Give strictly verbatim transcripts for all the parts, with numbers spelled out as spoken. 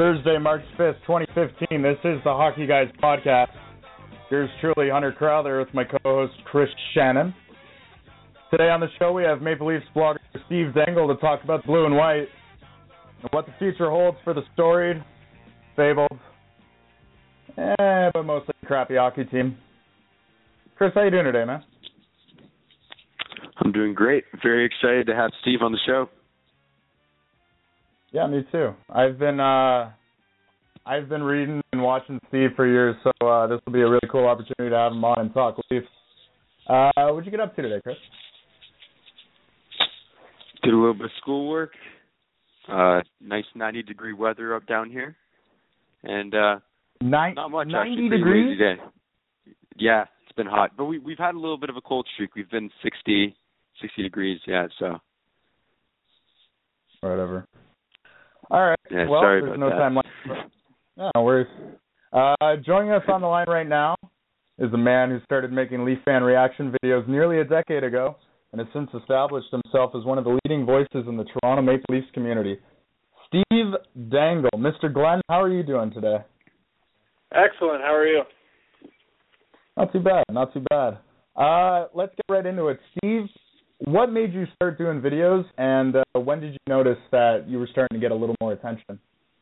Thursday, March fifth, twenty fifteen. This is the Hockey Guys podcast. Here's truly Hunter Crowther with my co-host Chris Shannon. Today on the show we have Maple Leafs blogger Steve Dangle to talk about blue and white and what the future holds for the storied, fabled, eh, but mostly crappy hockey team. Chris, how you doing today, man? I'm doing great. Very excited to have Steve on the show. Yeah, me too. I've been uh, I've been reading and watching Steve for years, so uh, this will be a really cool opportunity to have him on and talk Leafs. Uh, what'd you get up to today, Chris? Did a little bit of schoolwork. Uh, nice ninety degree weather up down here, and uh, Nin- not much. ninety actually, degrees. Lazy day. Yeah, it's been hot, but we we've had a little bit of a cold streak. We've been sixty, sixty degrees. Yeah, so whatever. All right. Yeah, well, sorry there's about no that. time left. Yeah, no worries. Uh, joining us on the line right now is a man who started making Leaf fan reaction videos nearly a decade ago and has since established himself as one of the leading voices in the Toronto Maple Leafs community. Steve Dangle. Mister Glenn, how are you doing today? Excellent. How are you? Not too bad. Not too bad. Uh, let's get right into it. Steve, what made you start doing videos, and uh, when did you notice that you were starting to get a little more attention?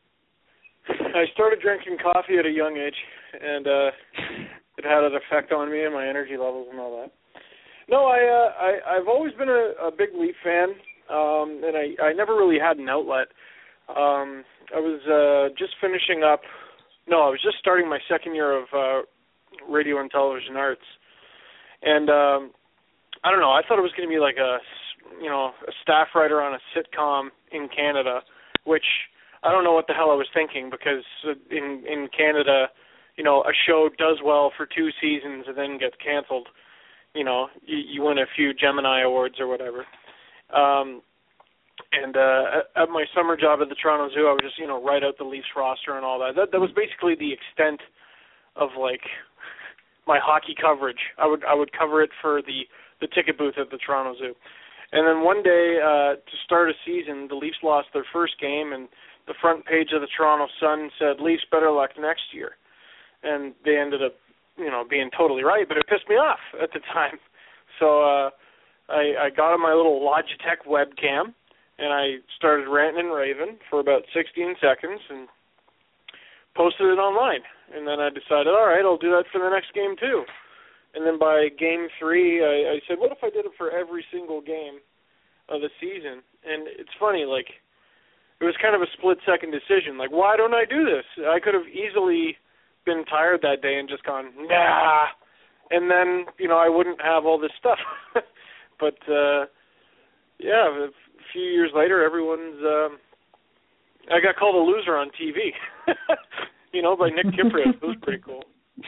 I started drinking coffee at a young age, and uh, it had an effect on me and my energy levels and all that. No, I, uh, I I've always been a, a big Leaf fan, um, and I, I never really had an outlet. Um, I was uh, just finishing up. No, I was just starting my second year of uh, radio and television arts, and um, I don't know. I thought it was going to be like a, you know, a staff writer on a sitcom in Canada, which I don't know what the hell I was thinking, because in in Canada, you know, a show does well for two seasons and then gets canceled. You know, you, you win a few Gemini awards or whatever. Um, and uh, at, at my summer job at the Toronto Zoo, I would just, you know, write out the Leafs roster and all that. That that was basically the extent of like my hockey coverage. I would I would cover it for the the ticket booth at the Toronto Zoo. And then one day, uh, to start a season, the Leafs lost their first game, and the front page of the Toronto Sun said, "Leafs better luck next year." And they ended up, you know, being totally right, but it pissed me off at the time. So uh, I, I got on my little Logitech webcam, and I started ranting and raving for about sixteen seconds and posted it online. And then I decided, all right, I'll do that for the next game too. And then by game three, I, I said, what if I did it for every single game of the season? And it's funny, like, it was kind of a split-second decision. Like, why don't I do this? I could have easily been tired that day and just gone, nah. And then, you know, I wouldn't have all this stuff. But, uh, yeah, a few years later, everyone's, um, I got called a loser on T V. You know, by Nick Kypreos. It was pretty cool.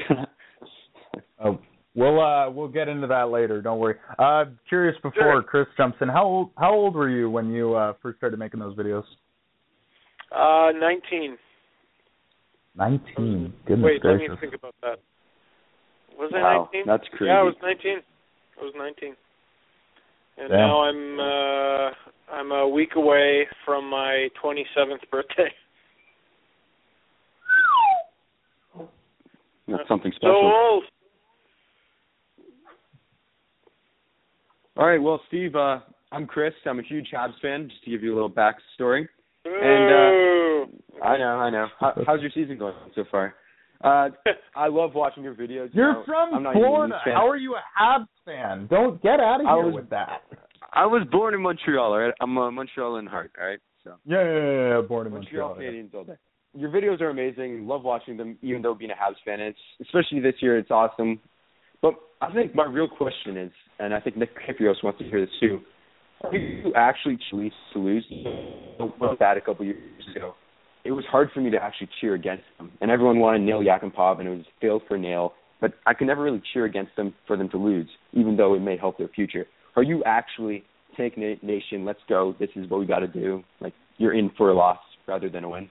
Oh. We'll uh we'll get into that later. Don't worry. Uh, curious before Sure. Chris jumps in. How old how old were you when you uh, first started making those videos? Uh, nineteen. Nineteen. Goodness Wait, gracious. let me think about that. Was I Wow, nineteen? that's crazy. Yeah, I was nineteen. I was nineteen. And Damn. now I'm uh I'm a week away from my twenty-seventh birthday. That's something So special. old. All right, well, Steve, uh, I'm Chris. I'm a huge Habs fan, just to give you a little backstory. Ooh. And uh, I know, I know. How, how's your season going so far? Uh, I love watching your videos. You You're know, from I'm not even a Florida. Leafs fan. How are you a Habs fan? Don't get out of I here was- with that. I was born in Montreal, all right? I'm a Montreal in heart, all right? So Yeah, yeah, yeah, yeah. Born in Montreal Montreal. yeah. Canadiens all day. Your videos are amazing. Love watching them, even though being a Habs fan, it's, especially this year, it's awesome. But I think my real question is, and I think Nick Kypreos wants to hear this too, are you actually Leafs to lose? About that a couple years ago, it was hard for me to actually cheer against them. And everyone wanted Nail Yakupov, and it was fail for Nail. But I could never really cheer against them for them to lose, even though it may help their future. Are you actually, take na- nation, let's go, this is what we got to do? Like, you're in for a loss rather than a win?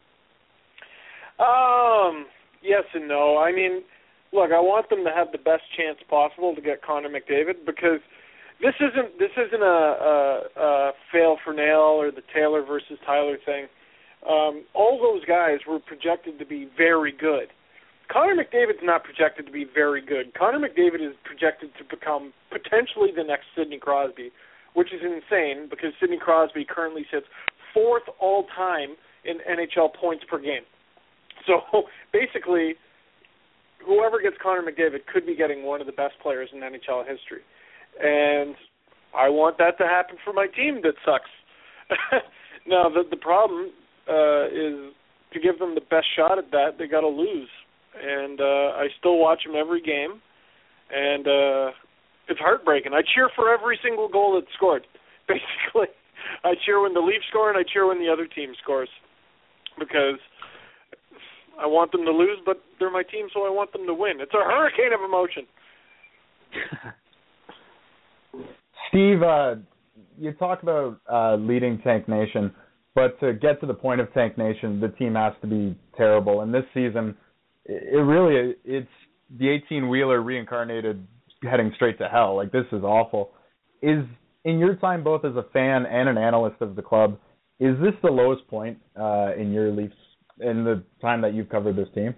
Um, yes and no. I mean, look, I want them to have the best chance possible to get Connor McDavid, because this isn't this isn't a, a, a fail for Nail or the Taylor versus Tyler thing. Um, all those guys were projected to be very good. Connor McDavid's not projected to be very good. Connor McDavid is projected to become potentially the next Sidney Crosby, which is insane because Sidney Crosby currently sits fourth all-time in N H L points per game. So basically, whoever gets Connor McDavid could be getting one of the best players in N H L history. And I want that to happen for my team that sucks. Now, the, the problem uh, is to give them the best shot at that, they got to lose. And uh, I still watch them every game, and uh, it's heartbreaking. I cheer for every single goal that's scored, basically. I cheer when the Leafs score, and I cheer when the other team scores, because I want them to lose, but they're my team, so I want them to win. It's a hurricane of emotion. Steve, uh, you talk about uh, leading Tank Nation, but to get to the point of Tank Nation, the team has to be terrible. And this season, it really, it's the eighteen-wheeler reincarnated heading straight to hell. Like, this is awful. Is, in your time both as a fan and an analyst of the club, is this the lowest point uh, in your Leafs, in the time that you've covered this team?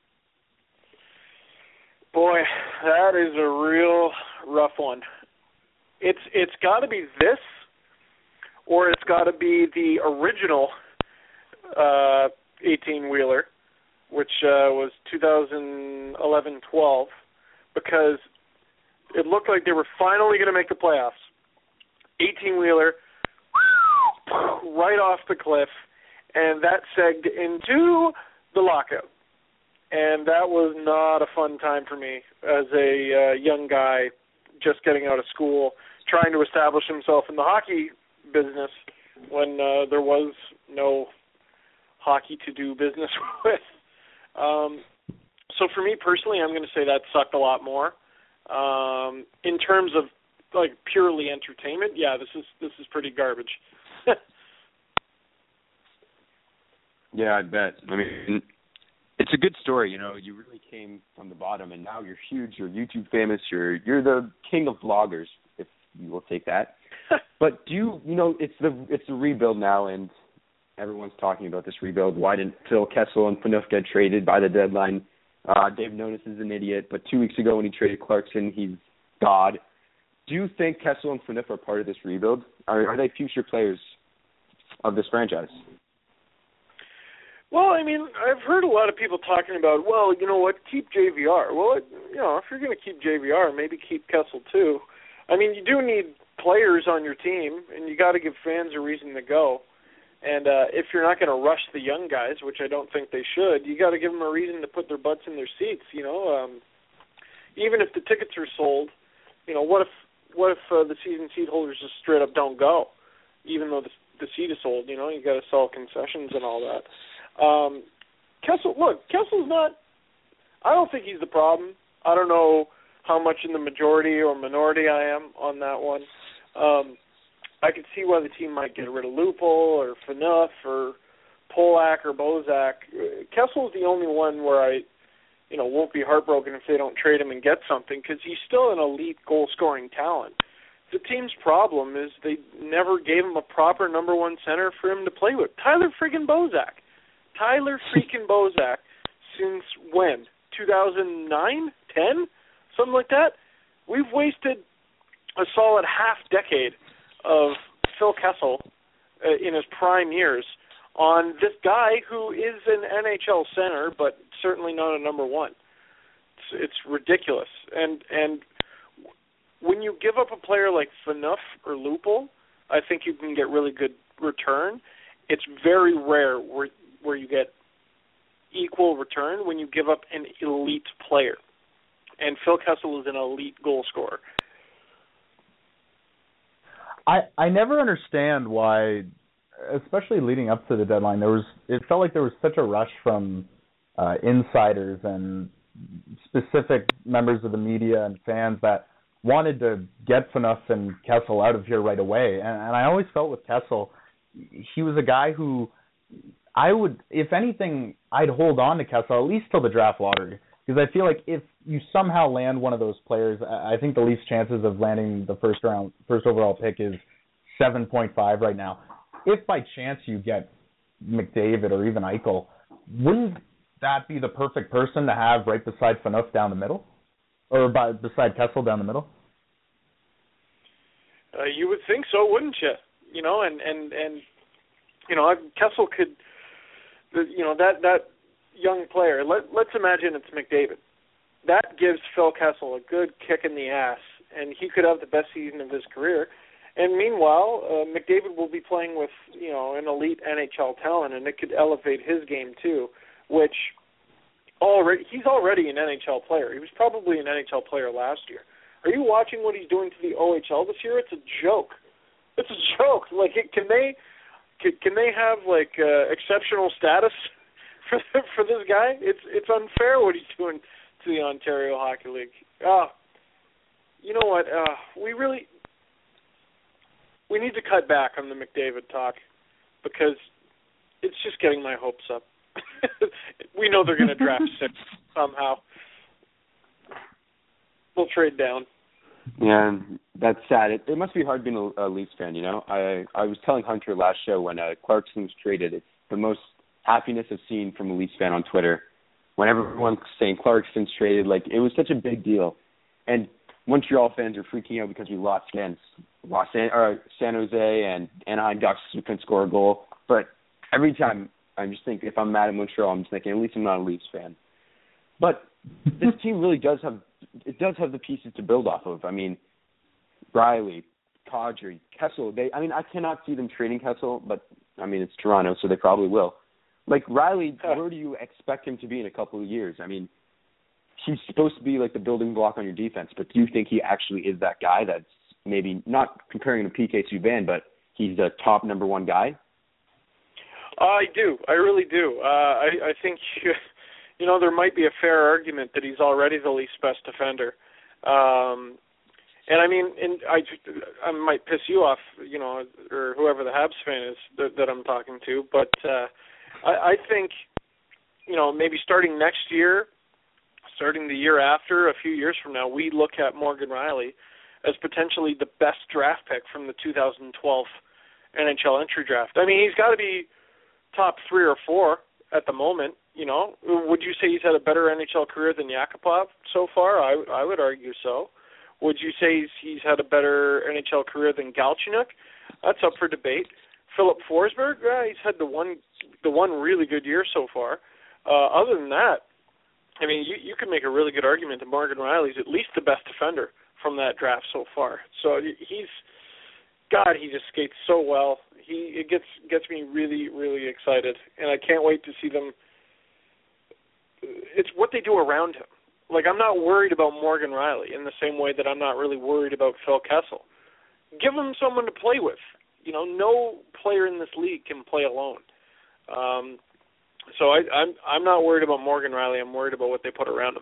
Boy, that is a real rough one. It's It's got to be this, or it's got to be the original uh, eighteen-wheeler, which uh, was two thousand eleven twelve, because it looked like they were finally going to make the playoffs. eighteen-wheeler, right off the cliff, and that segged into the lockout. And that was not a fun time for me as a uh, young guy just getting out of school, trying to establish himself in the hockey business when uh, there was no hockey to do business with. Um, so for me personally, I'm going to say that sucked a lot more. Um, in terms of like purely entertainment, yeah, this is this is pretty garbage. Yeah, I bet. I mean, it's a good story. You know, you really came from the bottom, and now you're huge. You're YouTube famous. You're you're the king of vloggers, if you will take that. But do you, you know, it's the it's the rebuild now, and everyone's talking about this rebuild. Why didn't Phil Kessel and Phaneuf get traded by the deadline? Uh, Dave Nonis is an idiot, but two weeks ago when he traded Clarkson, he's God. Do you think Kessel and Phaneuf are part of this rebuild? Are, are they future players of this franchise? Well, I mean, I've heard a lot of people talking about, well, you know what, keep J V R. Well, it, you know, if you're going to keep J V R, maybe keep Kessel too. I mean, you do need players on your team, and you got to give fans a reason to go. And uh, if you're not going to rush the young guys, which I don't think they should, you got to give them a reason to put their butts in their seats. You know, um, even if the tickets are sold, you know, what if what if uh, the season seat holders just straight up don't go, even though the, the seat is sold? You know, you got to sell concessions and all that. Um, Kessel, look, Kessel's not. I don't think he's the problem. I don't know how much in the majority or minority I am on that one. Um, I could see why the team might get rid of Lupul or Phaneuf or Polak or Bozak. Kessel's the only one where I, you know, won't be heartbroken if they don't trade him and get something, because he's still an elite goal-scoring talent. The team's problem is they never gave him a proper number one center for him to play with. Tyler friggin' Bozak. Tyler freaking Bozak, since when? two thousand nine? ten? Something like that? We've wasted a solid half decade of Phil Kessel uh, in his prime years on this guy who is an N H L center, but certainly not a number one. It's, it's ridiculous. And and when you give up a player like Phaneuf or Lupul, I think you can get really good return. It's very rare where where you get equal return when you give up an elite player. And Phil Kessel is an elite goal scorer. I, I never understand why, especially leading up to the deadline, there was it felt like there was such a rush from uh, insiders and specific members of the media and fans that wanted to get Phaneuf and Kessel out of here right away. And, and I always felt with Kessel, he was a guy who I would, if anything, I'd hold on to Kessel at least till the draft lottery, because I feel like if you somehow land one of those players, I think the least chances of landing the first round, first overall pick is seven point five right now. If by chance you get McDavid or even Eichel, wouldn't that be the perfect person to have right beside Phaneuf down the middle? Or by, beside Kessel down the middle? Uh, you would think so, wouldn't you? You know, and, and, and you know, Kessel could, you know, that, that young player, let, let's imagine it's McDavid. That gives Phil Kessel a good kick in the ass, and he could have the best season of his career. And meanwhile, uh, McDavid will be playing with, you know, an elite N H L talent, and it could elevate his game too, which already he's already an N H L player. He was probably an N H L player last year. Are you watching what he's doing to the O H L this year? It's a joke. It's a joke. Like, it, can they can, can they have like uh, exceptional status for for this guy? It's it's unfair what he's doing to the Ontario Hockey League. Uh, you know what? Uh, we really we need to cut back on the McDavid talk because it's just getting my hopes up. We know they're going to draft six somehow. We'll trade down. Yeah, that's sad. It, it must be hard being a, a Leafs fan, you know? I I was telling Hunter last show when uh, Clarkson was traded, it's the most happiness I've seen from a Leafs fan on Twitter. When everyone's saying Clarkson's traded, like, it was such a big deal. And Montreal fans are freaking out because we lost against Los An- or San Jose and Anaheim Ducks who couldn't score a goal. But every time I'm just thinking, if I'm mad at Montreal, I'm just thinking, at least I'm not a Leafs fan. But this team really does have it does have the pieces to build off of. I mean, Riley, Kadri, Kessel. They, I mean, I cannot see them trading Kessel, but I mean, it's Toronto, so they probably will. Like Riley, where do you expect him to be in a couple of years? I mean, he's supposed to be like the building block on your defense, but do you think he actually is that guy? That's maybe not comparing him to P K Subban, but he's the top number one guy. I do. I really do. Uh, I, I think. You know, there might be a fair argument that he's already the Leafs' best defender. Um, and, I mean, and I, I might piss you off, you know, or whoever the Habs fan is that, that I'm talking to, but uh, I, I think, you know, maybe starting next year, starting the year after, a few years from now, we look at Morgan Rielly as potentially the best draft pick from the two thousand twelve N H L entry draft. I mean, he's got to be top three or four at the moment. You know, would you say he's had a better N H L career than Yakupov so far? I, I would argue so. Would you say he's, he's had a better N H L career than Galchenyuk? That's up for debate. Philip Forsberg, yeah, he's had the one the one really good year so far. Uh, other than that, I mean, you, you could make a really good argument that Morgan Rielly's at least the best defender from that draft so far. So he's, God, he just skates so well. He it gets gets me really, really excited, and I can't wait to see them. It's what they do around him. Like, I'm not worried about Morgan Rielly in the same way that I'm not really worried about Phil Kessel. Give him someone to play with. You know, no player in this league can play alone. Um, so I, I'm I'm not worried about Morgan Rielly. I'm worried about what they put around him.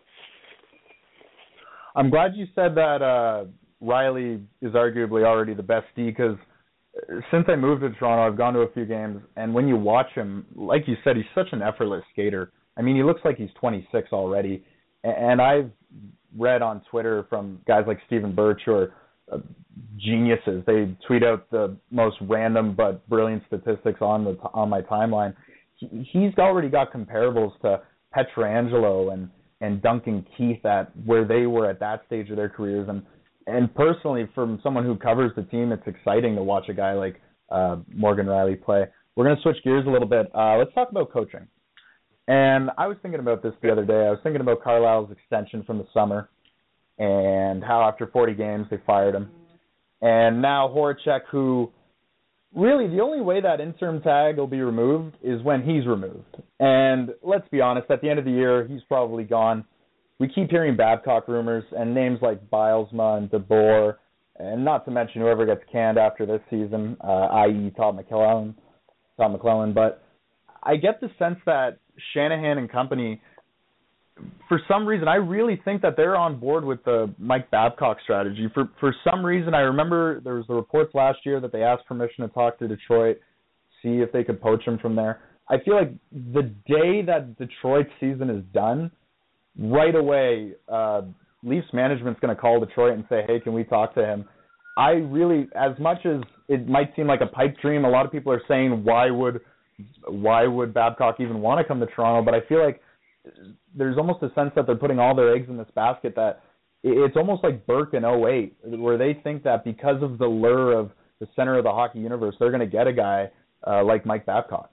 I'm glad you said that uh, Rielly is arguably already the best D, because since I moved to Toronto, I've gone to a few games, and when you watch him, like you said, he's such an effortless skater. I mean, he looks like he's twenty-six already. And I've read on Twitter from guys like Stephen Birch, who are uh, geniuses. They tweet out the most random but brilliant statistics on the on my timeline. He, he's already got comparables to Pietrangelo and, and Duncan Keith at where they were at that stage of their careers. And, and personally, from someone who covers the team, it's exciting to watch a guy like uh, Morgan Rielly play. We're going to switch gears a little bit. Uh, let's talk about coaching. And I was thinking about this the other day. I was thinking about Carlisle's extension from the summer and how after forty games they fired him. And now Horacek, who really the only way that interim tag will be removed is when he's removed. And let's be honest, at the end of the year, he's probably gone. We keep hearing Babcock rumors and names like Bilesma and DeBoer, and not to mention whoever gets canned after this season, uh, that is. Todd McClellan. Todd McClellan. But I get the sense that Shanahan and company, for some reason, I really think that they're on board with the Mike Babcock strategy. For for some reason, I remember there was the reports last year that they asked permission to talk to Detroit, see if they could poach him from there. I feel like the day that Detroit's season is done, right away, uh, Leafs management's going to call Detroit and say, hey, can we talk to him? I really, as much as it might seem like a pipe dream, a lot of people are saying, why would why would Babcock even want to come to Toronto? But I feel like there's almost a sense that they're putting all their eggs in this basket, that it's almost like Burke in oh eight, where they think that because of the lure of the center of the hockey universe, they're going to get a guy uh, like Mike Babcock.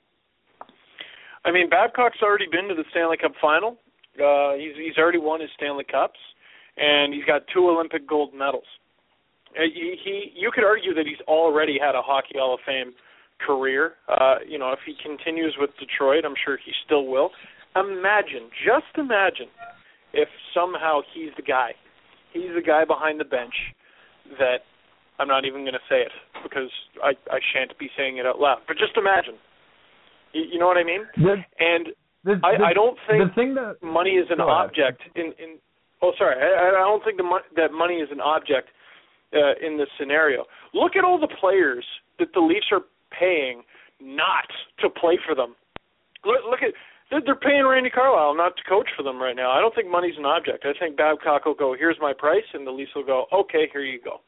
I mean, Babcock's already been to the Stanley Cup final. Uh, he's he's already won his Stanley Cups, and he's got two Olympic gold medals. Uh, he, he you could argue that he's already had a Hockey Hall of Fame career. Uh, you know, if he continues with Detroit, I'm sure he still will. Imagine, just imagine, if somehow he's the guy. He's the guy behind the bench that, I'm not even going to say it because I, I shan't be saying it out loud, but just imagine. You, you know what I mean? The, and the, I, the, I don't think the thing that, money is an object in, in oh sorry, I, I don't think the mo- that money is an object uh, in this scenario. Look at all the players that the Leafs are paying not to play for them. Look, look at they're paying Randy Carlyle not to coach for them right now. I don't think money's an object. I think Babcock will go, here's my price, and the Leafs will go, okay, here you go.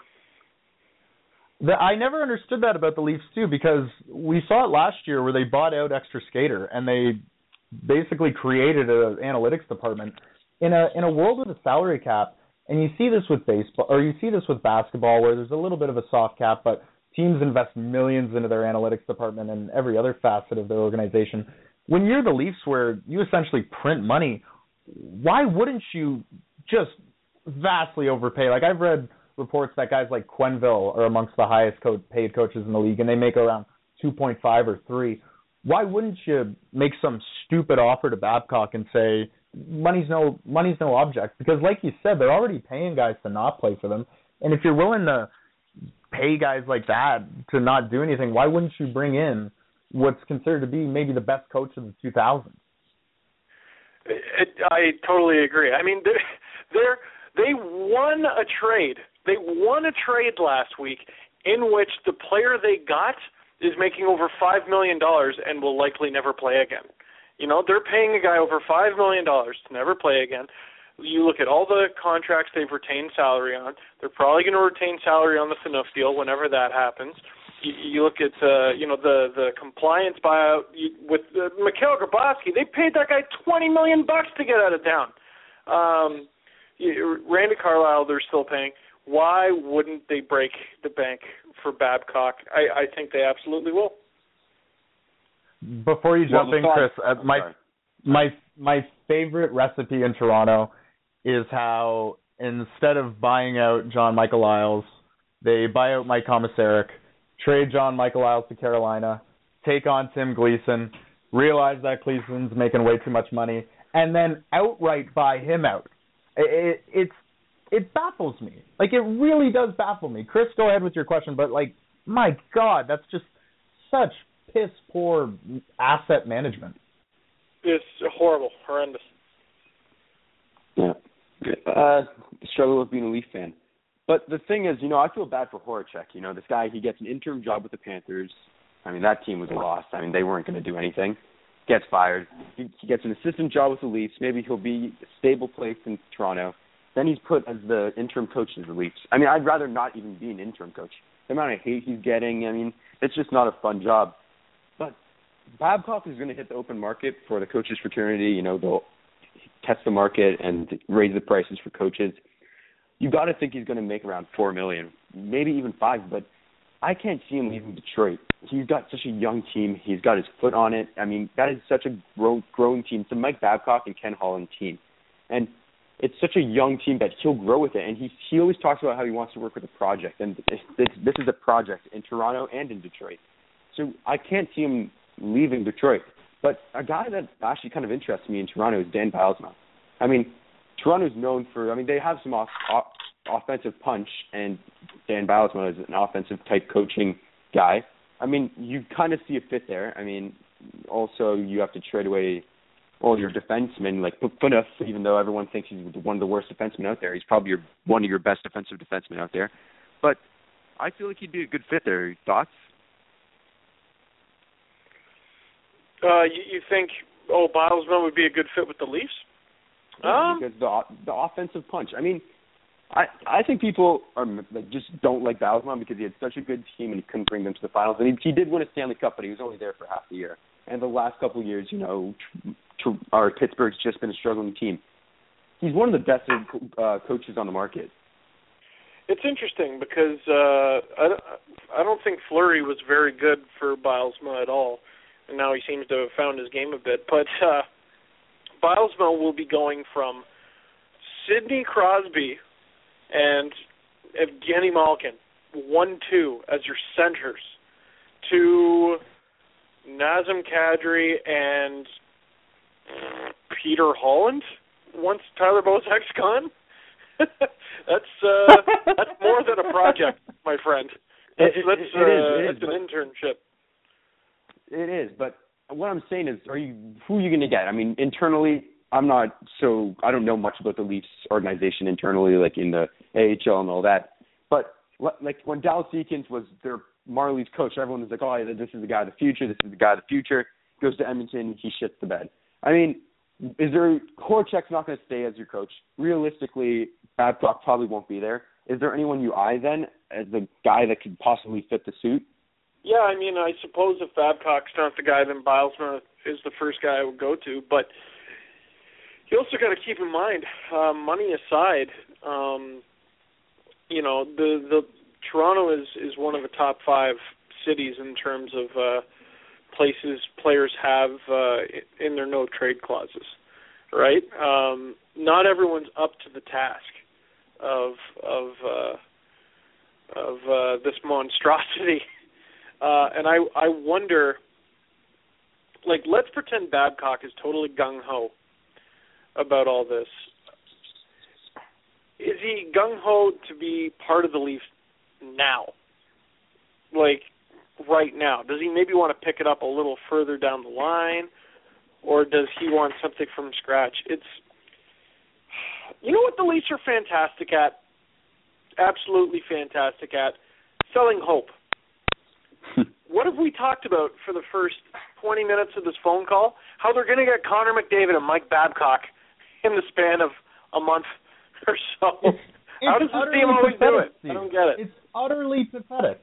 The, I never understood that about the Leafs, too, because we saw it last year where they bought out Extra Skater, and they basically created an analytics department. In a in a world with a salary cap, and you see this with baseball, or you see this with basketball, where there's a little bit of a soft cap, but teams invest millions into their analytics department and every other facet of their organization. When you're the Leafs, where you essentially print money, why wouldn't you just vastly overpay? Like, I've read reports that guys like Quenneville are amongst the highest co- paid coaches in the league, and they make around two point five or three. Why wouldn't you make some stupid offer to Babcock and say, money's no money's no object? Because like you said, they're already paying guys to not play for them. And if you're willing to pay guys like that to not do anything, why wouldn't you bring in what's considered to be maybe the best coach of the two thousands? It, I totally agree. I mean, they're, they're, they won a trade. They won a trade last week in which the player they got is making over five million dollars and will likely never play again. You know, they're paying a guy over five million dollars to never play again. You look at all the contracts they've retained salary on. They're probably going to retain salary on the Phaneuf deal whenever that happens. You, you look at, uh, you know, the, the compliance buyout you, with uh, Mikhail Grabowski. They paid that guy twenty million bucks to get out of town. Um, you, Randy Carlyle, they're still paying. Why wouldn't they break the bank for Babcock? I, I think they absolutely will. Before you jump well, in, Chris, uh, my sorry. my my favorite recipe in Toronto is how instead of buying out John Michael Isles, they buy out Mike Komisarek, trade John Michael Isles to Carolina, take on Tim Gleason, realize that Gleason's making way too much money, and then outright buy him out. It, it, it's it baffles me. Like, it really does baffle me. Chris, go ahead with your question, but, like, my God, that's just such piss poor asset management. It's horrible, horrendous. Yeah. Uh, struggle with being a Leaf fan. But the thing is, you know, I feel bad for Horacek. You know, this guy, he gets an interim job with the Panthers. I mean, that team was a loss. I mean, they weren't going to do anything. Gets fired. He, he gets an assistant job with the Leafs. Maybe he'll be a stable place in Toronto. Then he's put as the interim coach of the Leafs. I mean, I'd rather not even be an interim coach. The amount of hate he's getting, I mean, it's just not a fun job. But Babcock is going to hit the open market for the coaches fraternity. You know, they'll test the market and raise the prices for coaches. You got to think he's going to make around four million dollars, maybe even five. But I can't see him leaving Detroit. He's got such a young team. He's got his foot on it. I mean, that is such a grow, growing team. It's a Mike Babcock and Ken Holland team. And it's such a young team that he'll grow with it. And he he always talks about how he wants to work with a project. And this, this, this is a project in Toronto and in Detroit. So I can't see him leaving Detroit. But a guy that actually kind of interests me in Toronto is Dan Bylsma. I mean, Toronto's known for, I mean, they have some off, off, offensive punch, and Dan Bylsma is an offensive type coaching guy. I mean, you kind of see a fit there. I mean, also you have to trade away all your defensemen, like Phaneuf, even though everyone thinks he's one of the worst defensemen out there. He's probably your, one of your best defensive defensemen out there. But I feel like he'd be a good fit there. Thoughts? Uh, you, you think, oh, Bylsma would be a good fit with the Leafs? Yeah, um, because the the offensive punch. I mean, I I think people are like just don't like Bylsma because he had such a good team and he couldn't bring them to the finals. And he, he did win a Stanley Cup, but he was only there for half the year. And the last couple of years, you know, tr- tr- our Pittsburgh's just been a struggling team. He's one of the best uh, coaches on the market. It's interesting because uh, I, don't, I don't think Fleury was very good for Bylsma at all, and now he seems to have found his game a bit. But uh, Bylsma will be going from Sidney Crosby and Evgeny Malkin, one two as your centers, to Nazem Kadri and Peter Holland once Tyler Bozak's gone. that's uh, that's more than a project, my friend. That's, it, that's, it, uh, it is, it that's is, an internship. It is, but what I'm saying is, are you who are you going to get? I mean, internally, I'm not so I don't know much about the Leafs organization internally, like in the A H L and all that. But like when Dallas Eakins was their Marlies coach, everyone was like, "Oh, this is the guy of the future. This is the guy of the future." Goes to Edmonton, he shits the bed. I mean, is there Horachek's not going to stay as your coach? Realistically, Babcock probably won't be there. Is there anyone you eye then as the guy that could possibly fit the suit? Yeah, I mean, I suppose if Babcock's not the guy, then Bylsma is the first guy I would go to. But you also got to keep in mind, uh, money aside, um, you know, the the Toronto is, is one of the top five cities in terms of uh, places players have uh, in their no trade clauses, right? Um, not everyone's up to the task of of uh, of uh, this monstrosity, uh, and I I wonder, like, let's pretend Babcock is totally gung ho about all this. Is he gung ho to be part of the Leafs now? Like, right now? Does he maybe want to pick it up a little further down the line? Or does he want something from scratch? It's, you know what the Leafs are fantastic at? Absolutely fantastic at? Selling hope. What have we talked about for the first twenty minutes of this phone call? How they're going to get Connor McDavid and Mike Babcock in the span of a month or so. It's, it's How does this team always do it? Steve. I don't get it. It's utterly pathetic.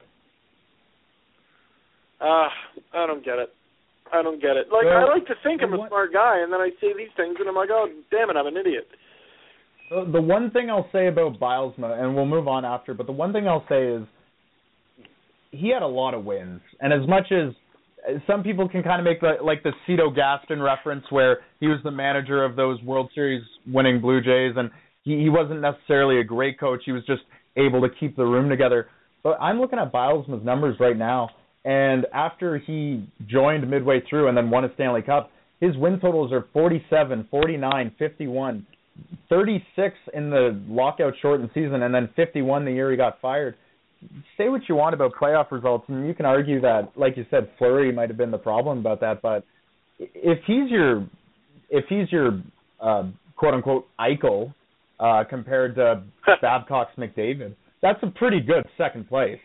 Uh, I don't get it. I don't get it. Like, well, I like to think I'm a what, smart guy, and then I say these things, and I'm like, oh, damn it, I'm an idiot. The, the one thing I'll say about Bylsma, and we'll move on after, but the one thing I'll say is he had a lot of wins. And as much as some people can kind of make the, like the Cito Gaston reference where he was the manager of those World Series winning Blue Jays, and he, he wasn't necessarily a great coach. He was just able to keep the room together. But I'm looking at Bylsma's numbers right now, and after he joined midway through and then won a Stanley Cup, his win totals are forty-seven, forty-nine, fifty-one, thirty-six in the lockout shortened season, and then fifty-one the year he got fired. Say what you want about playoff results, and you can argue that, like you said, Fleury might have been the problem about that. But if he's your, if he's your uh, quote unquote Eichel uh, compared to Babcock's McDavid, that's a pretty good second place.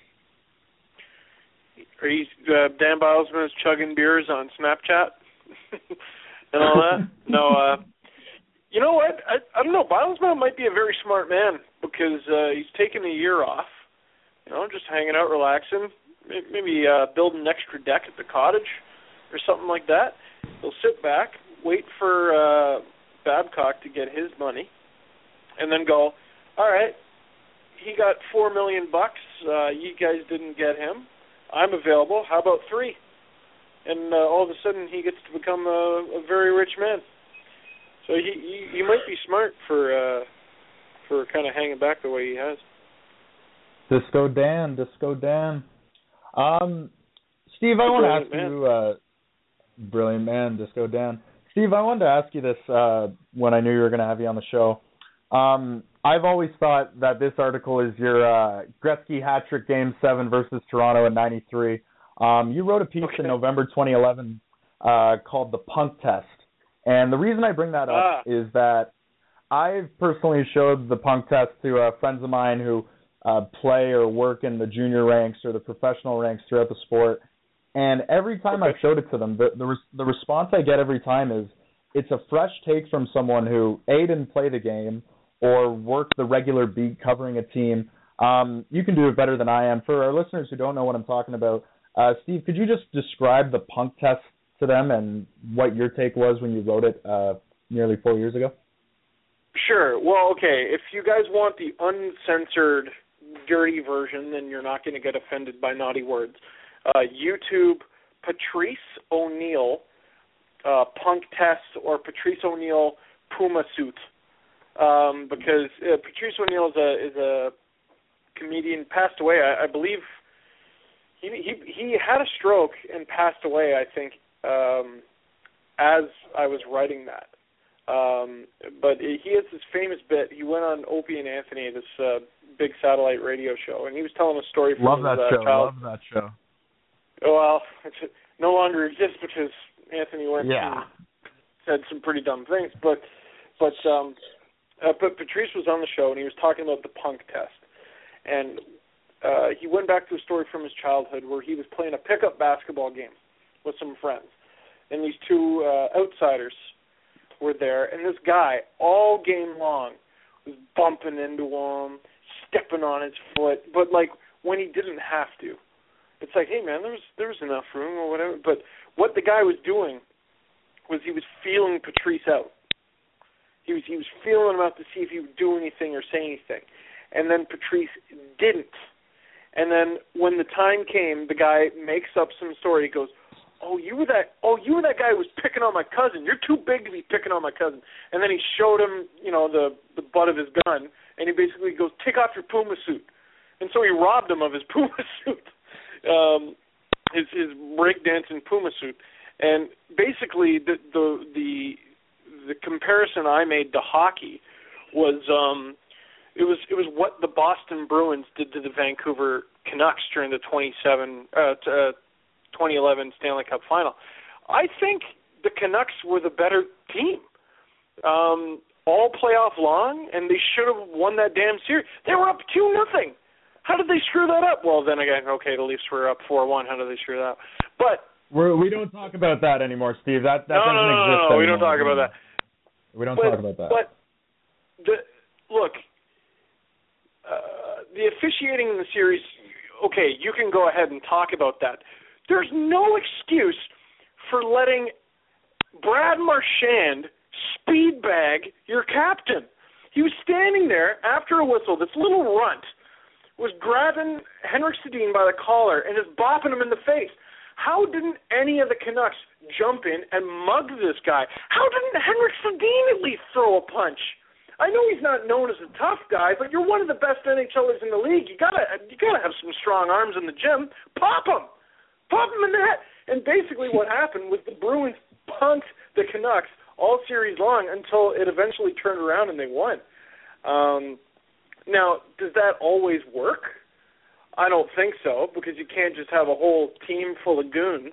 Are you uh, Dan Bylsma is chugging beers on Snapchat and all that? No. Uh, you know what? I, I don't know. Bylsma might be a very smart man because uh, he's taken a year off. You know, just hanging out, relaxing, maybe uh, build an extra deck at the cottage or something like that. He'll sit back, wait for uh, Babcock to get his money, and then go, all right, he got four million bucks. Uh, you guys didn't get him. I'm available. How about three? And uh, all of a sudden, he gets to become a, a very rich man. So he, he, he might be smart for uh, for kind of hanging back the way he has. Disco Dan, Disco Dan. Um, Steve, I want to ask man. you, uh, brilliant man, Disco Dan. Steve, I wanted to ask you this uh, when I knew you were going to have you on the show. Um, I've always thought that this article is your uh, Gretzky hat trick Game seven versus Toronto in ninety-three. Um, you wrote a piece okay. in November twenty eleven uh, called The Punk Test. And the reason I bring that up ah. is that I've personally showed the Punk Test to uh, friends of mine who Uh, play or work in the junior ranks or the professional ranks throughout the sport, and every time okay. I've showed it to them, the the, res- the response I get every time is it's a fresh take from someone who A, didn't play the game, or work the regular beat covering a team, um, you can do it better than I am. For our listeners who don't know what I'm talking about, uh, Steve, could you just describe the punk test to them and what your take was when you wrote it uh, nearly four years ago? Sure. Well, okay, if you guys want the uncensored, dirty version, then you're not going to get offended by naughty words. Uh, YouTube Patrice O'Neal uh, punk test or Patrice O'Neal Puma suit, um, because uh, Patrice O'Neal is a is a comedian, passed away. I, I believe he he he had a stroke and passed away, I think, um, as I was writing that. Um, but he has this famous bit. He went on Opie and Anthony, this uh, big satellite radio show, and he was telling a story from Love his that uh, show. child. Love that show. Well, it no longer exists because Anthony went yeah. and said some pretty dumb things. But but um, uh, but Patrice was on the show, and he was talking about the punk test. And uh, he went back to a story from his childhood where he was playing a pickup basketball game with some friends. And these two uh, outsiders were there, and this guy, all game long, was bumping into him, stepping on his foot, but, like, when he didn't have to. It's like, hey, man, there was, there was enough room or whatever. But what the guy was doing was he was feeling Patrice out. He was he was feeling him out to see if he would do anything or say anything. And then Patrice didn't. And then when the time came, the guy makes up some story. He goes, oh, you were that oh, you were that guy who was picking on my cousin. You're too big to be picking on my cousin. And then he showed him, you know, the, the butt of his gun, and he basically goes, take off your Puma suit. And so he robbed him of his Puma suit, um, his his breakdancing Puma suit. And basically the the the the comparison I made to hockey was um It was it was what the Boston Bruins did to the Vancouver Canucks during the twenty-seven, uh, uh, twenty eleven Stanley Cup Final. I think the Canucks were the better team, um, all playoff long, and they should have won that damn series. They were up two nothing. How did they screw that up? Well, then again, okay, the Leafs were up four one. How did they screw that up? But we're, we don't talk about that anymore, Steve. That that no, doesn't no, no, exist no, no. anymore. We don't talk about that. We don't but, talk about that. But the look. Uh, the officiating in the series, okay, you can go ahead and talk about that. There's no excuse for letting Brad Marchand speed bag your captain. He was standing there after a whistle. This little runt was grabbing Henrik Sedin by the collar and just bopping him in the face. How didn't any of the Canucks jump in and mug this guy? How didn't Henrik Sedin at least throw a punch? I know he's not known as a tough guy, but you're one of the best NHLers in the league. You gotta, you gotta have some strong arms in the gym. Pop him, pop him in the head. And basically, what happened was the Bruins punked the Canucks all series long until it eventually turned around and they won. Um, now, does that always work? I don't think so, because you can't just have a whole team full of goons.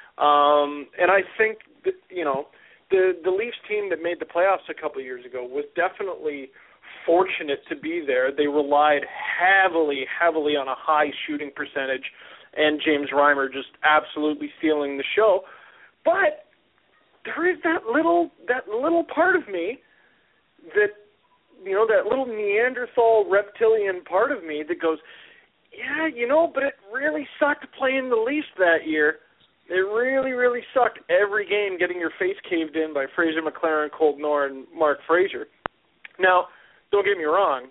Um, and I think that, you know. The the Leafs team that made the playoffs a couple of years ago was definitely fortunate to be there. They relied heavily, heavily on a high shooting percentage, and James Reimer just absolutely stealing the show. But there is that little that little part of me that, you know, that little Neanderthal reptilian part of me that goes, yeah, you know, but it really sucked playing the Leafs that year. It really, really sucked every game getting your face caved in by Fraser McLaren, Colt Knorr, and Mark Fraser. Now, don't get me wrong.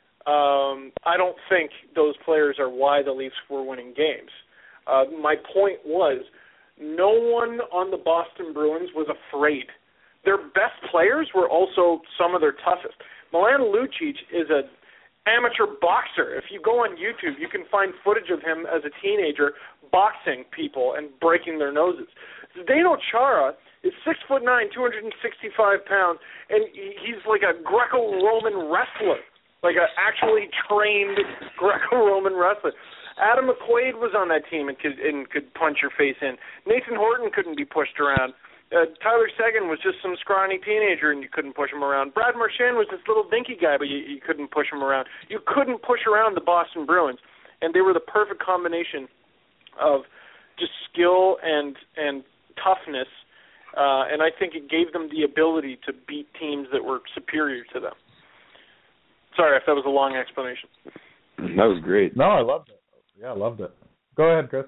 Um, I don't think those players are why the Leafs were winning games. Uh, my point was, no one on the Boston Bruins was afraid. Their best players were also some of their toughest. Milan Lucic is an amateur boxer. If you go on YouTube, you can find footage of him as a teenager boxing people and breaking their noses. Zdeno Chara is six foot nine, two hundred sixty-five pounds, and he's like a Greco-Roman wrestler, like an actually trained Greco-Roman wrestler. Adam McQuaid was on that team and could and could punch your face in. Nathan Horton couldn't be pushed around. Uh, Tyler Seguin was just some scrawny teenager and you couldn't push him around. Brad Marchand was this little dinky guy, but you, you couldn't push him around. You couldn't push around the Boston Bruins, and they were the perfect combination of just skill and and toughness, uh, and I think it gave them the ability to beat teams that were superior to them. Sorry if that was a long explanation. That was great. No, I loved it. Yeah, I loved it. Go ahead, Chris.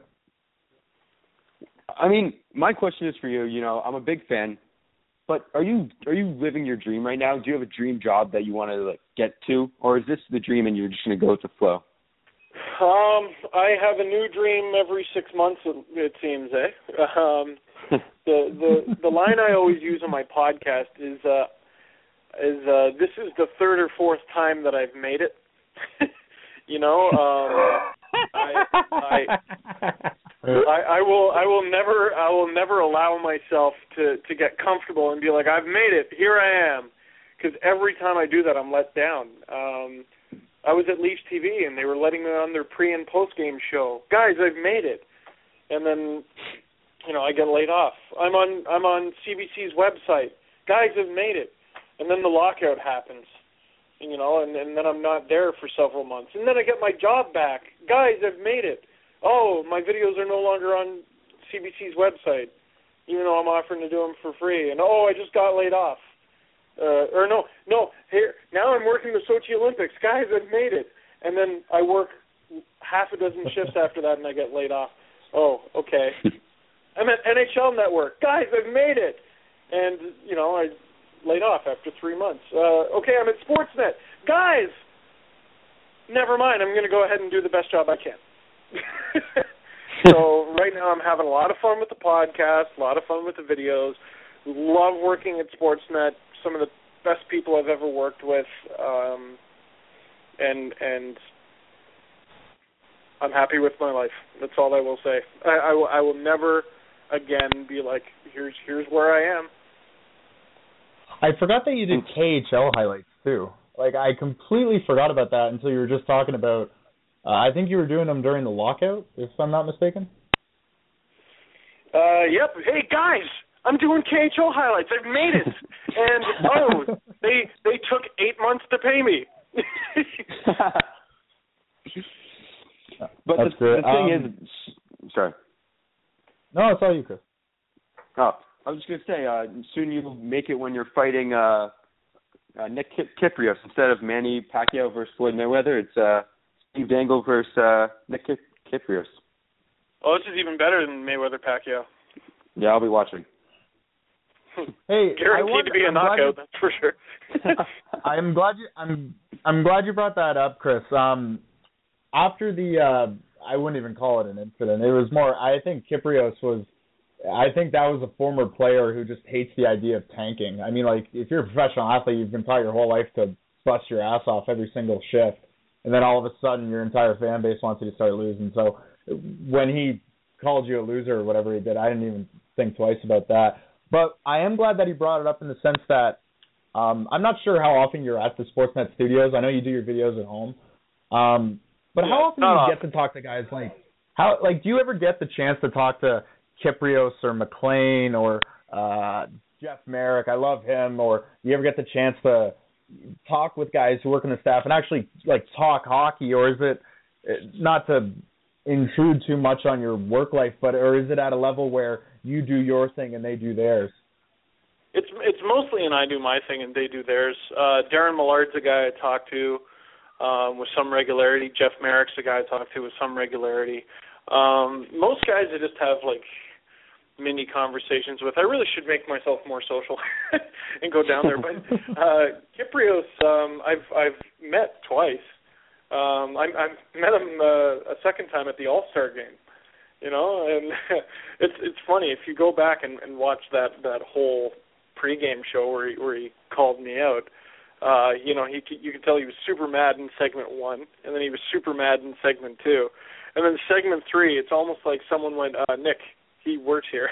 I mean, my question is for you. You know, I'm a big fan, but are you are you living your dream right now? Do you have a dream job that you want to like get to, or is this the dream and you're just going to go with the flow? Um, I have a new dream every six months. It, it seems, eh? Um, the the the line I always use on my podcast is uh, is uh, this is the third or fourth time that I've made it. You know, um, I, I I I will I will never I will never allow myself to to get comfortable and be like, I've made it, here I am, because every time I do that I'm let down. Um, I was at Leafs T V and they were letting me on their pre and post game show. Guys, I've made it, and then you know I get laid off. I'm on I'm on C B C's website. Guys, I've made it, and then the lockout happens. You know, and, and then I'm not there for several months. And then I get my job back. Guys, I've made it. Oh, my videos are no longer on C B C's website, even though I'm offering to do them for free. And, oh, I just got laid off. Uh, or, no, no, here, now I'm working the Sochi Olympics. Guys, I've made it. And then I work half a dozen shifts after that, and I get laid off. Oh, okay. I'm at N H L Network. Guys, I've made it. And, you know, I... laid off after three months. Uh, okay, I'm at Sportsnet. Guys, never mind. I'm going to go ahead and do the best job I can. So right now I'm having a lot of fun with the podcast, a lot of fun with the videos. Love working at Sportsnet. Some of the best people I've ever worked with. Um, and and I'm happy with my life. That's all I will say. I, I, will, I will never again be like, here's here's where I am. I forgot that you did K H L highlights, too. Like, I completely forgot about that until you were just talking about, uh, I think you were doing them during the lockout, if I'm not mistaken. Uh, yep. Hey, guys, I'm doing K H L highlights. I've made it. And, oh, they they took eight months to pay me. But the, the thing um, is, sorry. No, it's all you, Chris. Oh. I was just going to say, uh, soon you'll make it when you're fighting uh, uh, Nick Kypreos instead of Manny Pacquiao versus Floyd Mayweather. It's uh, Steve Dangle versus uh, Nick Kypreos. Oh, this is even better than Mayweather Pacquiao. Yeah, I'll be watching. Hey, guaranteed want, to be a I'm knockout, you, that's for sure. I'm glad you. I'm I'm glad you brought that up, Chris. Um, after the, uh, I wouldn't even call it an incident. It was more. I think Kypreos was. I think that was a former player who just hates the idea of tanking. I mean, like, if you're a professional athlete, you've been taught your whole life to bust your ass off every single shift, and then all of a sudden your entire fan base wants you to start losing. So when he called you a loser or whatever he did, I didn't even think twice about that. But I am glad that he brought it up in the sense that um, I'm not sure how often you're at the Sportsnet studios. I know you do your videos at home. Um, but yeah, how often do you often. get to talk to guys like, how, like, do you ever get the chance to talk to Kypreos or McLean or uh, Jeff Merrick? I love him. Or you ever get the chance to talk with guys who work in the staff and actually like talk hockey, or is it not to intrude too much on your work life, but or is it at a level where you do your thing and they do theirs? It's it's mostly an I do my thing and they do theirs. Uh, Darren Millard's a guy I talk to um, with some regularity. Jeff Merrick's a guy I talk to with some regularity. Um, most guys I just have like mini conversations with. I really should make myself more social and go down there. But uh, Kypreos, um, I've I've met twice. Um, I, I've met him uh, a second time at the All-Star game. You know, and it's it's funny if you go back and, and watch that, that whole pregame show where he, where he called me out. Uh, you know, he you could tell he was super mad in segment one, and then he was super mad in segment two. And then segment three, it's almost like someone went, uh, Nick, he works here.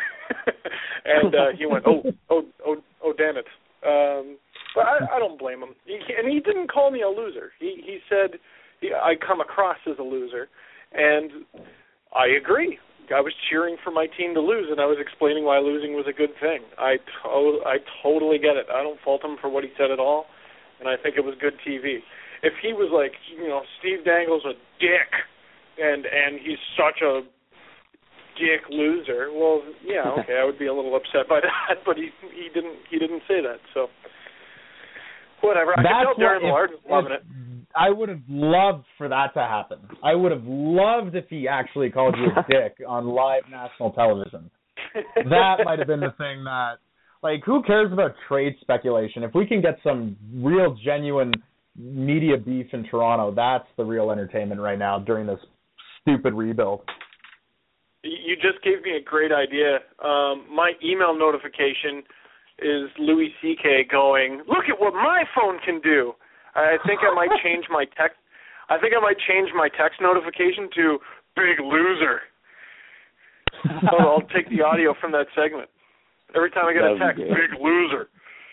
and uh, he went, oh, oh, oh, oh, damn it. Um, but I, I don't blame him. He, and he didn't call me a loser. He he said he, I come across as a loser. And I agree. I was cheering for my team to lose, and I was explaining why losing was a good thing. I, to- I totally get it. I don't fault him for what he said at all, and I think it was good T V. If he was like, you know, Steve Dangle's a dick, and and he's such a dick loser. Well, yeah, okay, I would be a little upset by that, but he he didn't he didn't say that. So whatever. I That's can tell Darren what, Millard is loving if, it. I would have loved for that to happen. I would have loved if he actually called you a dick on live national television. That might have been the thing that, like, who cares about trade speculation? If we can get some real, genuine media beef in Toronto, that's the real entertainment right now during this stupid rebuild. You just gave me a great idea. Um, my email notification is Louis C K going, look at what my phone can do. I think I might change my text. I think I might change my text notification to big loser. So I'll take the audio from that segment. Every time I get a text, big loser.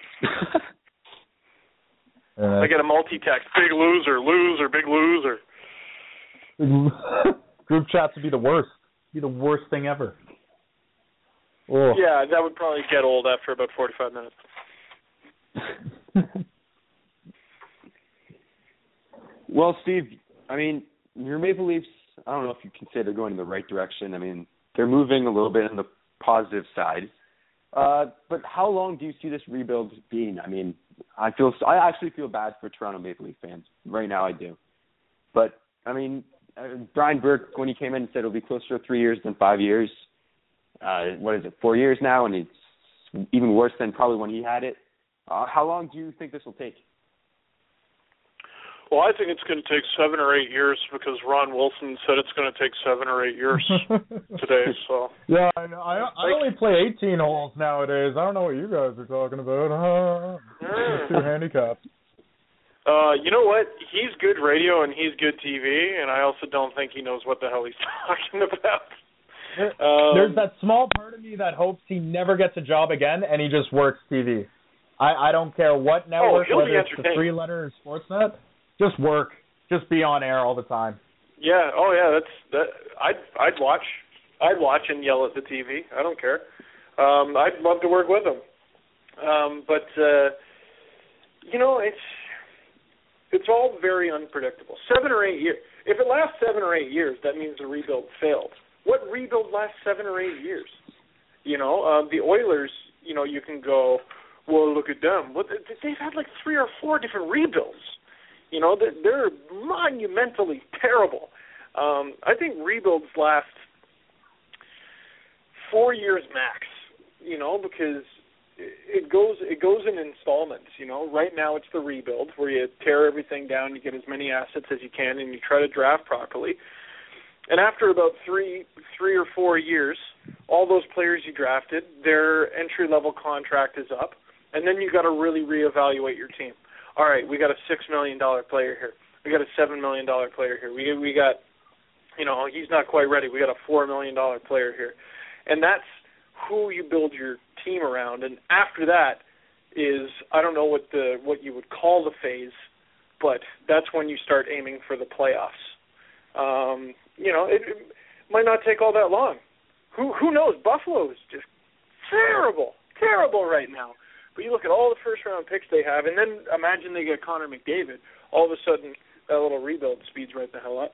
uh, I get a multi-text, big loser, loser, big loser. Group chats would be the worst. Be the worst thing ever. Oh. Yeah, that would probably get old after about forty-five minutes. Well, Steve, I mean, your Maple Leafs, I don't know if you can say they're going in the right direction. I mean, they're moving a little bit on the positive side. Uh, but how long do you see this rebuild being? I mean, I feel I actually feel bad for Toronto Maple Leaf fans. Right now I do. But, I mean, uh, Brian Burke, when he came in, said it'll be closer to three years than five years. Uh, what is it, four years now? And it's even worse than probably when he had it. Uh, how long do you think this will take? Well, I think it's going to take seven or eight years because Ron Wilson said it's going to take seven or eight years today. So yeah, I know. I, I only play eighteen holes nowadays. I don't know what you guys are talking about. Huh? Mm. Two handicaps. Uh, you know what? He's good radio and he's good T V, and I also don't think he knows what the hell he's talking about. Um, There's that small part of me that hopes he never gets a job again and he just works T V. I, I don't care what network, oh, whether it's the three-letter or Sportsnet. Just work. Just be on air all the time. Yeah. Oh, yeah. That's that. I'd I'd watch. I'd watch and yell at the T V. I don't care. Um, I'd love to work with him. Um, but uh, you know, it's it's all very unpredictable. Seven or eight years. If it lasts seven or eight years, that means the rebuild failed. What rebuild lasts seven or eight years? You know, uh, the Oilers. You know, you can go, well, look at them. Well, they've had like three or four different rebuilds. You know, they're, they're monumentally terrible. Um, I think rebuilds last four years max, you know, because it goes it goes in installments, you know. Right now it's the rebuild where you tear everything down, you get as many assets as you can, and you try to draft properly. And after about three three or four years, all those players you drafted, their entry-level contract is up, and then you got to really reevaluate your team. All right, we got a six million dollar player here. We got a seven million dollar player here. We we got, you know, he's not quite ready. We got a four million dollar player here, and that's who you build your team around. And after that is, I don't know what the what you would call the phase, but that's when you start aiming for the playoffs. Um, you know, it, it might not take all that long. Who who knows? Buffalo is just terrible, terrible right now. But you look at all the first-round picks they have, and then imagine they get Connor McDavid. All of a sudden, that little rebuild speeds right the hell up.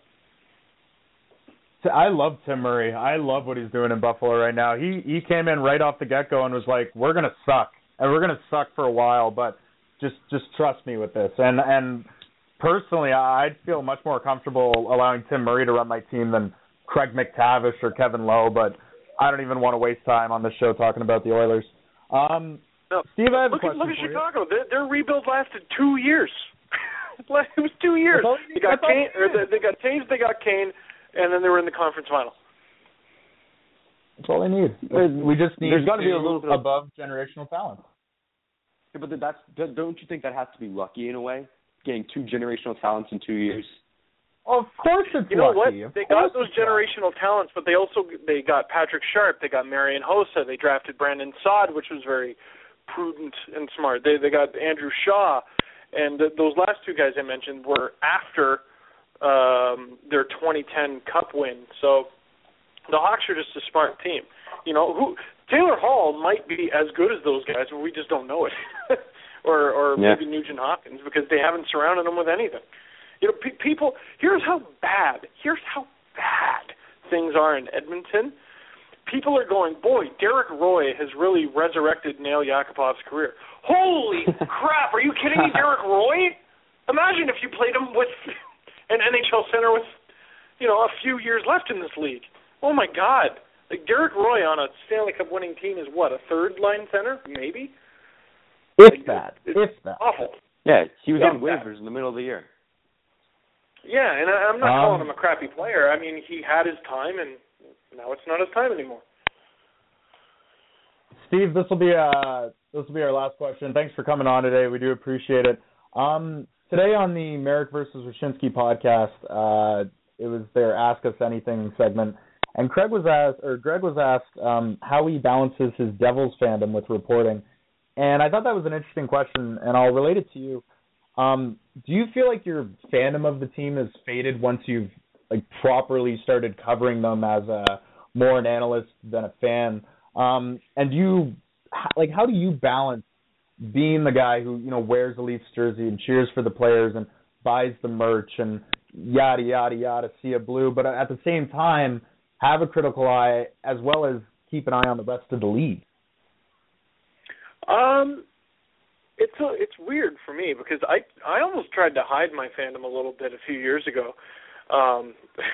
I love Tim Murray. I love what he's doing in Buffalo right now. He he came in right off the get-go and was like, we're going to suck, and we're going to suck for a while, but just just trust me with this. And, and personally, I'd feel much more comfortable allowing Tim Murray to run my team than Craig McTavish or Kevin Lowe, but I don't even want to waste time on this show talking about the Oilers. Um No. Steve, I have look a question at, look at for Chicago. you. Their, their rebuild lasted two years. It was two years. They got Kane, or they, they got Taves, they got Kane, and then they were in the conference final. That's all they need. We just need There's got to be a little bit above generational talent. Yeah, but that's don't you think that has to be lucky in a way, getting two generational talents in two years? Of course it's you know lucky. what? They got those generational lucky. talents, but they also they got Patrick Sharp, they got Marian Hossa, they drafted Brandon Saad, which was very prudent and smart. They they got Andrew Shaw, and th- those last two guys I mentioned were after um, their twenty ten Cup win. So the Hawks are just a smart team. You know, who Taylor Hall might be as good as those guys, but we just don't know it. or or yeah. maybe Nugent Hopkins, because they haven't surrounded them with anything. You know, pe- people. Here's how bad. Here's how bad things are in Edmonton. People are going, boy, Derek Roy has really resurrected Nail Yakupov's career. Holy crap! Are you kidding me, Derek Roy? Imagine if you played him with an N H L center with, you know, a few years left in this league. Oh, my God. Like, Derek Roy on a Stanley Cup winning team is what, a third-line center? Maybe? If like, that. It's if that. awful. Yeah, he was Yeah, on waivers in the middle of the year. Yeah, and I, I'm not um, calling him a crappy player. I mean, he had his time, and now it's not his time anymore. Steve, this will be uh this will be our last question. Thanks for coming on today. We do appreciate it. Um, today on the Merrick versus Wyshynski podcast, uh, it was their Ask Us Anything segment, and Craig was asked, or Greg was asked, um, how he balances his Devils fandom with reporting, and I thought that was an interesting question, and I'll relate it to you. Um, do you feel like your fandom of the team has faded once you've like properly started covering them as a more an analyst than a fan? Um, and do you, like, how do you balance being the guy who, you know, wears the Leafs jersey and cheers for the players and buys the merch and yada, yada, yada, see a blue, but at the same time have a critical eye as well as keep an eye on the rest of the league? Um, it's a, it's weird for me because I I almost tried to hide my fandom a little bit a few years ago, um,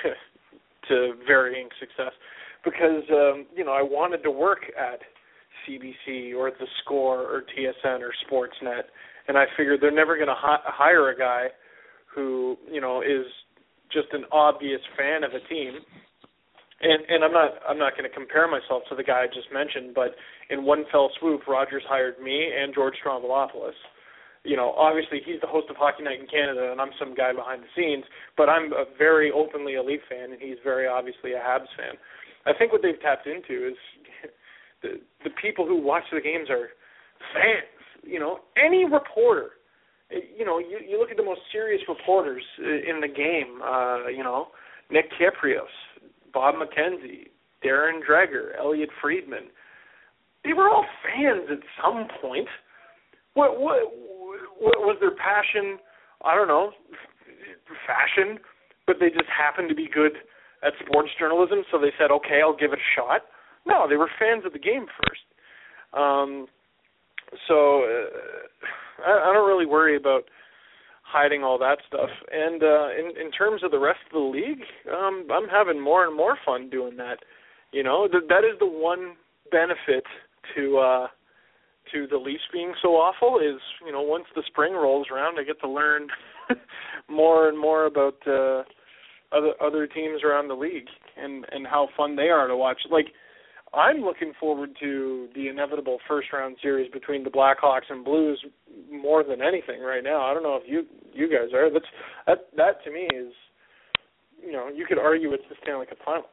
to varying success. Because, um, you know, I wanted to work at C B C or The Score or T S N or Sportsnet, and I figured they're never going to hi- hire a guy who, you know, is just an obvious fan of a team. And and I'm not I'm not going to compare myself to the guy I just mentioned, but in one fell swoop, Rogers hired me and George Stroumboulopoulos. You know, obviously he's the host of Hockey Night in Canada, and I'm some guy behind the scenes, but I'm a very openly a Leaf fan, and he's very obviously a Habs fan. I think what they've tapped into is the the people who watch the games are fans. You know, any reporter. You know, you, you look at the most serious reporters in the game. Uh, you know, Nick Kyprios, Bob McKenzie, Darren Dreger, Elliot Friedman. They were all fans at some point. What what what was their passion? I don't know, fashion, but they just happened to be good at sports journalism, so they said, okay, I'll give it a shot. No, they were fans of the game first. Um, so uh, I, I don't really worry about hiding all that stuff. And uh, in, in terms of the rest of the league, um, I'm having more and more fun doing that. You know, th- that is the one benefit to uh, to the Leafs being so awful is, you know, once the spring rolls around, I get to learn more and more about uh, other other teams around the league and, and how fun they are to watch. Like, I'm looking forward to the inevitable first-round series between the Blackhawks and Blues more than anything right now. I don't know if you you guys are. That's that that to me is, you know, you could argue it's the Stanley Cup final.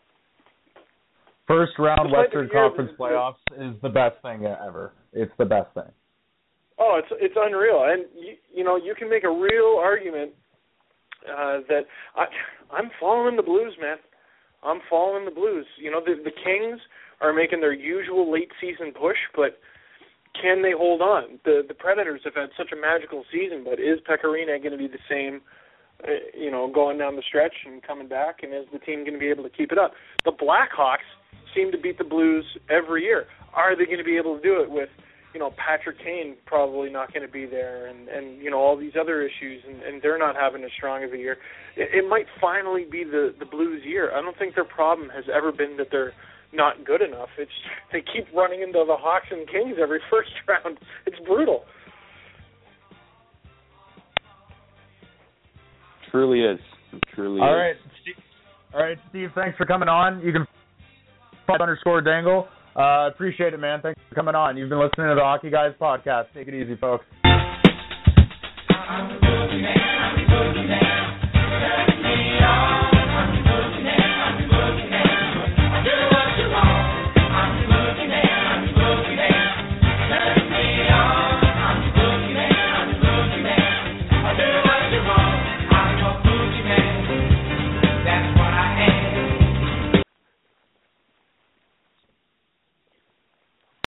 First round Just Western like the year Conference that- playoffs is the best thing ever. It's the best thing. Oh, it's it's unreal, and you, you know you can make a real argument uh, that I I'm following the Blues, man. I'm following the Blues. You know, the the Kings are making their usual late season push, but can they hold on? The the Predators have had such a magical season, but is Pekka Rinne going to be the same, uh, you know, going down the stretch and coming back, and is the team going to be able to keep it up? The Blackhawks seem to beat the Blues every year. Are they going to be able to do it with, you know, Patrick Kane probably not going to be there, and, and you know, all these other issues, and, and they're not having as strong of a year. It, it might finally be the, the Blues' year. I don't think their problem has ever been that they're not good enough. It's they keep running into the Hawks and Kings every first round. It's brutal. Truly is. It truly All is. right, Steve, all right, Steve. Thanks for coming on. You can follow underscore Dangle. Uh, appreciate it, man. Thanks for coming on. You've been listening to the Hockey Guys podcast. Take it easy, folks.